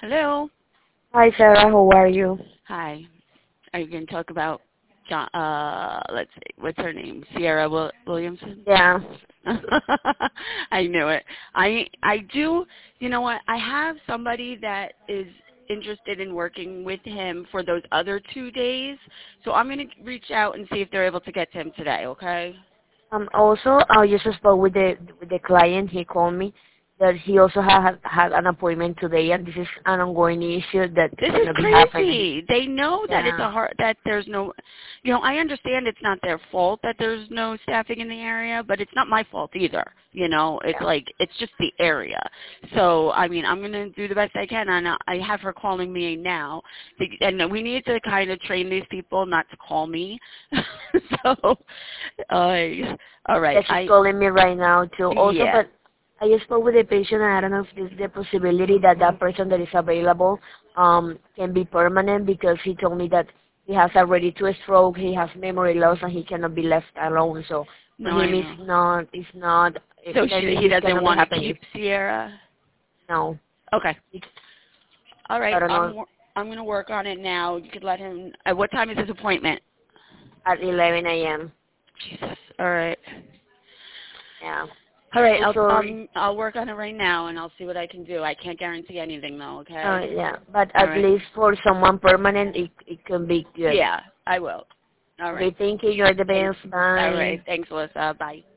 Hello. Hi, Sarah. How are you? Hi. Are you going to talk about John? Let's see. What's her name? Sierra Williamson. Yeah. I knew it. I do. You know what? I have somebody that is interested in working with him for those other 2 days. So I'm going to reach out and see if they're able to get to him today. Okay. Also, I just spoke with the client. He called me that he also had an appointment today, and this is an ongoing issue that's This is gonna be happening. crazy. They know that it's Yeah. a hard, that there's no, I understand it's not their fault that there's no staffing in the area, but it's not my fault either. It's Yeah. like, it's just the area. So, I mean, I'm going to do the best I can, and I have her calling me now. And we need to kind of train these people not to call me. So, all right. Yeah, she's calling me right now too. Also, Yeah. but I just spoke with the patient, and I don't know if there's the possibility that that person that is available can be permanent because he told me that he has already two stroke, he has memory loss, and he cannot be left alone. So for No, I him, know. it's not. So Maybe he this doesn't cannot be want to happening. keep Sierra? No, Okay. it's, All right, I don't know. I'm gonna work on it now. You could let him. What time is his appointment? At 11 a.m. Jesus. All right. Yeah. All right. So sorry. I'll work on it right now, and I'll see what I can do. I can't guarantee anything though. Okay. Yeah, but All at right. least for someone permanent, it can be good. Yeah, I will. All right. Okay, thank you. You're the Thanks. best. All right. Bye. Thanks, Alyssa. Bye.